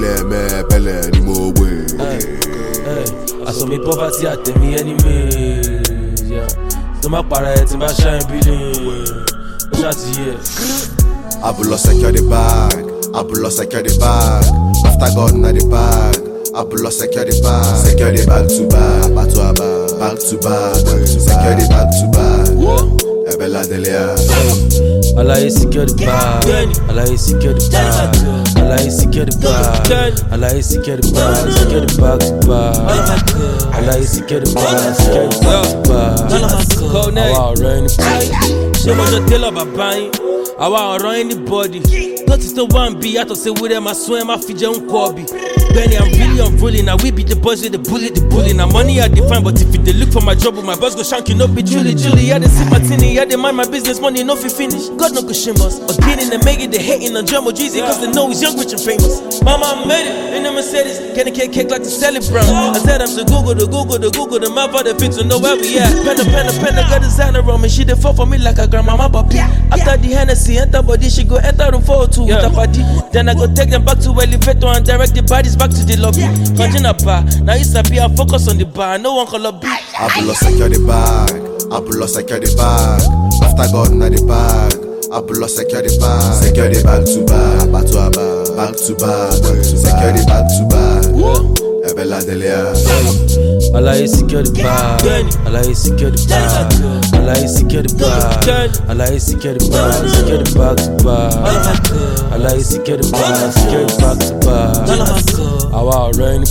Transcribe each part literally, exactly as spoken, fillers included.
Atele me belle ni mo way. I saw me poverty at me enemies. Yeah. So my parents in my shine building. Shut here. Abulo secure the bag. Abulo secure the bag. After God na the bag. Abulo secure the bag. Secure the bag to bag. Back to bag. Back to bag. Secure the bag to bag. Ebela Delia. Allah is secure the bag. Allah is secure the bag. Allah is secure the bag. Allah is secure the bag. Secure the bag to bag. Allah is secure the bag. Secure the bag to bag. Code name. Wow, rain. She was a tell of a buying. I want to run anybody. Not to one be out of say with them. I swear my feet on Kobe. Benny, I'm really unrolling. Now we be the boys with the bullet, the bully. Now money I define, but if they look for my job with my boss go shank you, no be Julie, Julie. Yeah, they see my tinny, yeah, they mind my business, money no fi finish. God no go shame us. Again in the make it, they hating on Jumbo Jeezy, cause they know he's young, rich and famous. Mama, I made it in the Mercedes, getting cake cake like the Sally Brown. I said I'm the Google, the Google, the Google, the map for the fit to know where we at. Pen a pen a pen, I got designer on me. She dey fall for me like a grandmama puppy. After the Hennessy, enter body, she go enter room four oh two with a party. Then I go take them back to elevator and direct the bodies back to the lobby. Punching a bar, now you sabi I focus on the bar. No one call up. Abulo secure the bag. Abulo secure the bag. After God na the bag. Abulo secure the bag. Secure the bag to bag. Back to bag. Back to bag. Secure the bag to bag. Ebela Delia. Allah is secure the bag. Allah is secure the bag. Allah is secure the bag. Allah is secure the bag. Secure the bag to bag. Allah is secure the bag. Secure the bag to bag. Our rain.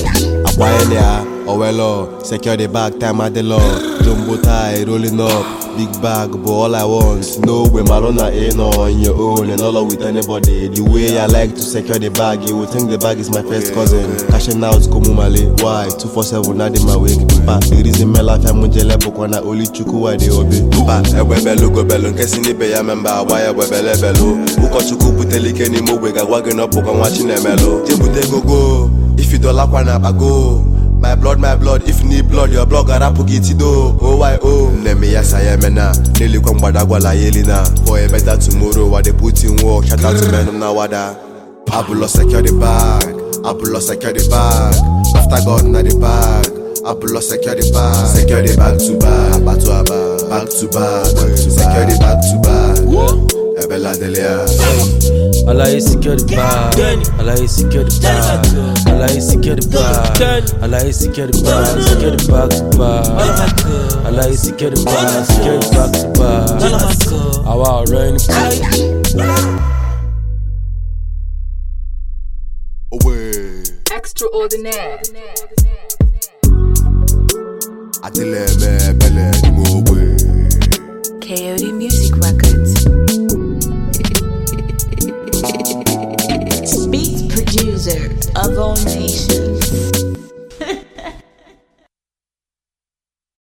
Abuelo, Owelo, secure the bag. Time at the law. Jumbo tie rolling up. Big bag, but all I want, no way, Marona ain't on your own and all with anybody. The way I like to secure the bag, you would think the bag is my first cousin. Cashing out, Komumale, why? two four seven, not in my wake. But the reason my life, I'm Mujele Bokwana, only Chuku, why they obi. But a webelo go bellon, guessing it be a member, why a webele bello. Who got Chuku, Putelik anymore, we got wagging up, and watching a mellow. Jebute go go, if you don't like one up, I go. My blood, my blood, if need blood, your blood got up get it do. Oh, I oh. Name yes, I am na. Nearly come badagwa la yelina. For a better tomorrow, what they put in work. Shout out to men now, wada. Abulo secure the bag. Abulo secure the bag. After God, na the bag. Abulo secure the bag. Secure the bag to bag. Back to bag. Back to bag. Secure the bag to bag. Ebela Delia. Allah is secure the bag. Allah is secure the bag. Allah is secure the bag. Allah is secure the bag. Secure the bag to bag. Allah is secure the bag. Secure the bag to bag. Our rain. Away. Extraordinaire. Atele me belle ni mo way. K O D Music Records. Beat producer of all nations.